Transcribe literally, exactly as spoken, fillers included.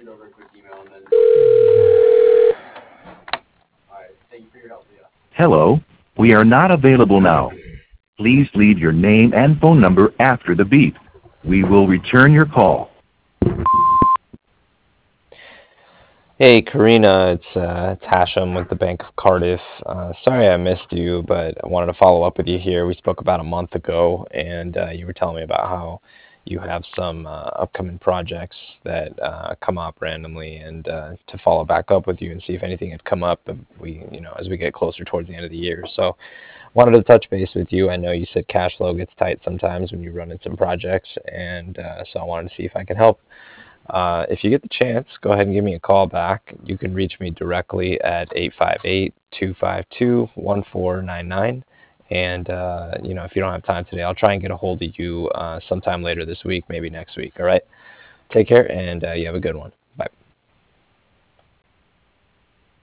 Hello, we are not available now. Please leave your name and phone number after the beep. We will return your call. Hey, Karina, it's uh, it's Hashem with the Bank of Cardiff. Uh, sorry I missed you, but I wanted to follow up with you here. We spoke about a month ago, and uh, you were telling me about how you have some uh, upcoming projects that uh, come up randomly, and uh, to follow back up with you and see if anything had come up. And we, you know, as we get closer towards the end of the year, so wanted to touch base with you. I know you said cash flow gets tight sometimes when you run in some projects, and uh, so I wanted to see if I can help. Uh, if you get the chance, go ahead and give me a call back. You can reach me directly at eight five eight, two five two, one four nine nine. And, uh, you know, if you don't have time today, I'll try and get a hold of you uh, sometime later this week, maybe next week. All right. Take care, and uh, you have a good one.